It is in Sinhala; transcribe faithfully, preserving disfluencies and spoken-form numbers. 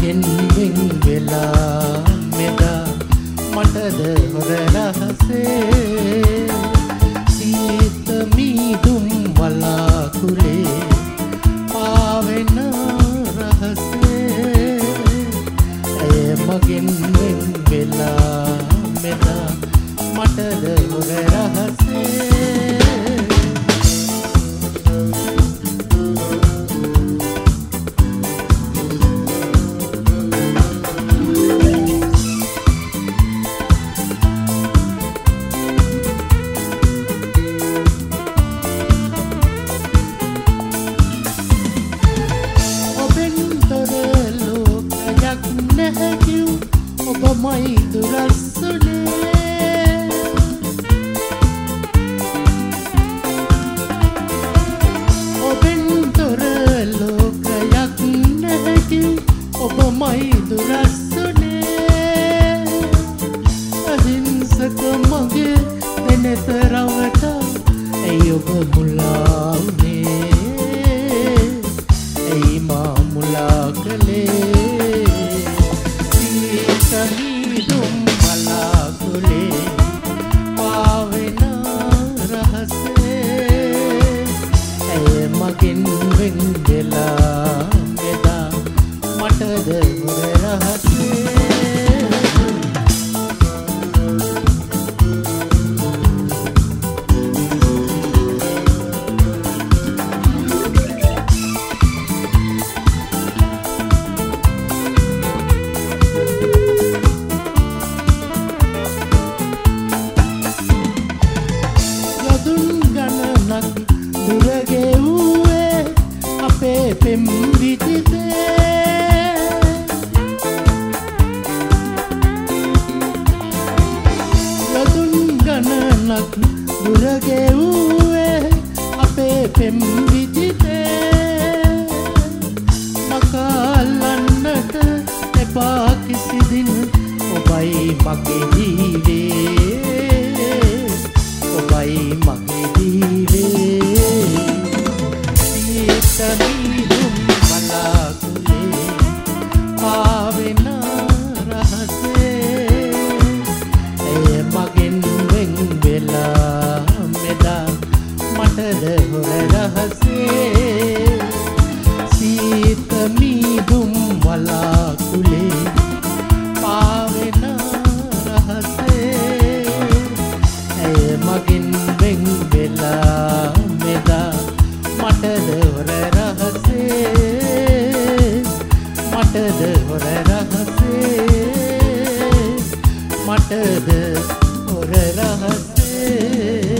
මගෙන් වෙන් වෙලා මෙදා මටද හොර රහසේ සීත මීදුම් වලාකුලේ පාවෙන රහසේ ඇය මගෙන් වෙන් වෙලා මෙදා මටද හොර රහසේ ඔබමයි දුරස්සනේ ඔබෙන් තොර ලෝකයක් නැති ඔබමයි දුරස්සනේ අහිංසක මගේ දෙනත රවට ඇයි ඔබ මුලා වුනේ ඇයි මා මුලා කළේ මීදුම් වලාකුලේ පාවෙන රහසේ ඇය මගෙන් වෙන් වෙලා මෙදා මටද හොර රහසේ දුරගෙව්වේ අපේ පෙම් විදිතේ යතුන් ගණනක් දුරගෙව්වේ අපේ පෙම් විදිතේ මකල්ලන්නට එපා කිසිදින ඔබයි මගේ ජීවේ ඔබයි මගේ ජීවේ මීදුම් වලාකුලේ පාවෙන රහසේ ඇය මගෙන් වෙන් වෙලා මෙදා මටද හොර රහසේ සීත මීදුම් වලාකුලේ පාවෙන රහසේ ඇය මගෙන් වෙන් වෙලා මෙදා මටද හොර රහසේ මටද හොර රහසේ මටද හොර රහසේ